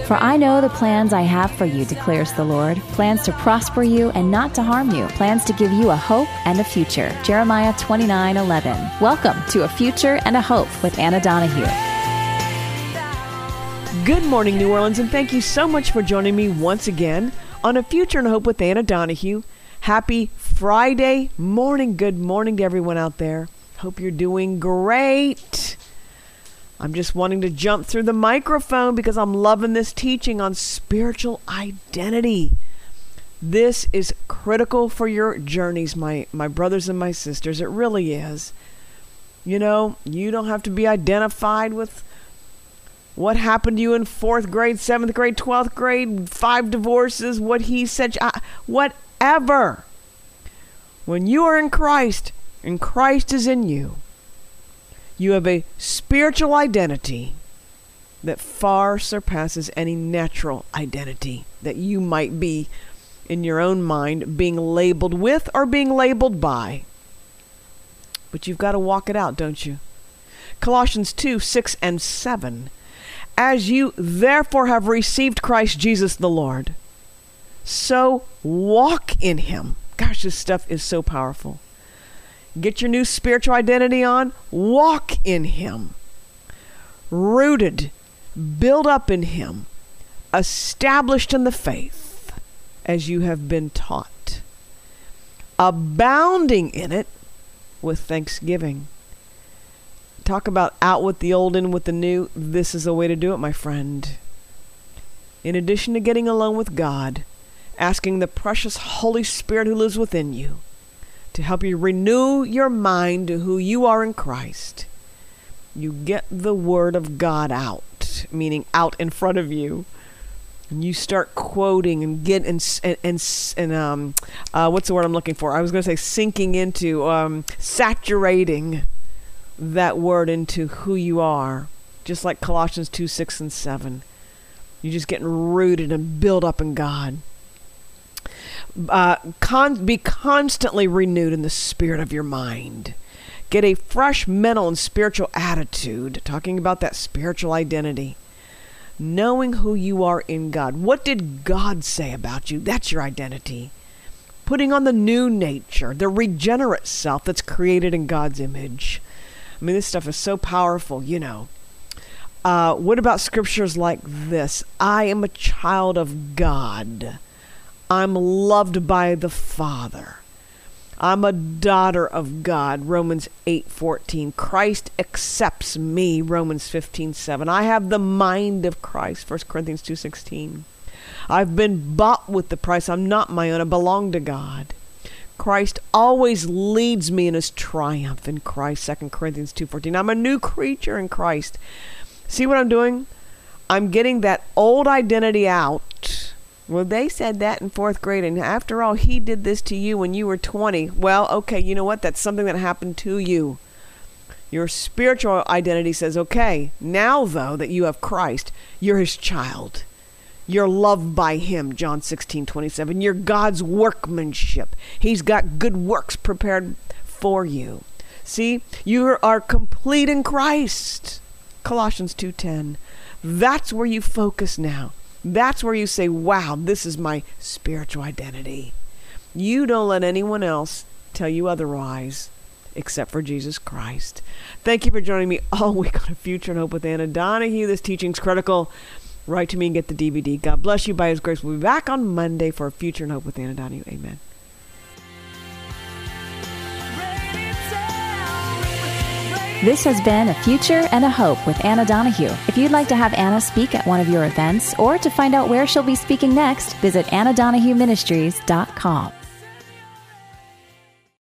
For I know the plans I have for you, declares the Lord, plans to prosper you and not to harm you, plans to give you a hope and a future. Jeremiah 29:11. Welcome to A Future and a Hope with Anna Donahue. Good morning, New Orleans, and thank you so much for joining me once again on A Future and a Hope with Anna Donahue. Happy Friday morning. Good morning to everyone out there. Hope you're doing great. I'm just wanting to jump through the microphone because I'm loving this teaching on spiritual identity. This is critical for your journeys, my brothers and my sisters. It really is. You know, you don't have to be identified with what happened to you in 4th grade, 7th grade, 12th grade, 5 divorces, what he said, whatever. When you are in Christ and Christ is in you, you have a spiritual identity that far surpasses any natural identity that you might be in your own mind being labeled with or being labeled by. But you've got to walk it out, don't you? Colossians 2:6-7. As you therefore have received Christ Jesus the Lord, so walk in him. Gosh, this stuff is so powerful. Get your new spiritual identity on. Walk in him. Rooted, built up in him, established in the faith as you have been taught, abounding in it with thanksgiving. Talk about out with the old, in with the new. This is a way to do it, my friend. In addition to getting alone with God, asking the precious Holy Spirit who lives within you to help you renew your mind to who you are in Christ, you get the Word of God out, meaning out in front of you. And you start quoting and get what's the word I'm looking for? I was going to say sinking into, saturating that word into who you are, just like Colossians 2:6-7. You're just getting rooted and built up in God. Be constantly renewed in the spirit of your mind. Get a fresh mental and spiritual attitude, talking about that spiritual identity. Knowing who you are in God. What did God say about you? That's your identity. Putting on the new nature, the regenerate self that's created in God's image. I mean, this stuff is so powerful, you know. What about scriptures like this? I am a child of God. I'm loved by the Father. I'm a daughter of God, Romans 8:14. Christ accepts me, Romans 15:7. I have the mind of Christ, 1 Corinthians 2:16. I've been bought with the price. I'm not my own. I belong to God. Christ always leads me in his triumph in Christ, 2 Corinthians 2:14. I'm a new creature in Christ. See what I'm doing? I'm getting that old identity out. Well, they said that in 4th grade, and after all, he did this to you when you were 20. Well, okay, you know what? That's something that happened to you. Your spiritual identity says, okay, now though that you have Christ, you're his child. You're loved by him, John 16:27. You're God's workmanship. He's got good works prepared for you. See, you are complete in Christ. Colossians 2:10. That's where you focus now. That's where you say, wow, this is my spiritual identity. You don't let anyone else tell you otherwise except for Jesus Christ. Thank you for joining me all week on A Future and Hope with Anna Donahue. This teaching's critical. Write to me and get the DVD. God bless you. By his grace, we'll be back on Monday for A Future and Hope with Anna Donahue. Amen. This has been A Future and a Hope with Anna Donahue. If you'd like to have Anna speak at one of your events or to find out where she'll be speaking next, visit AnnaDonahueMinistries.com.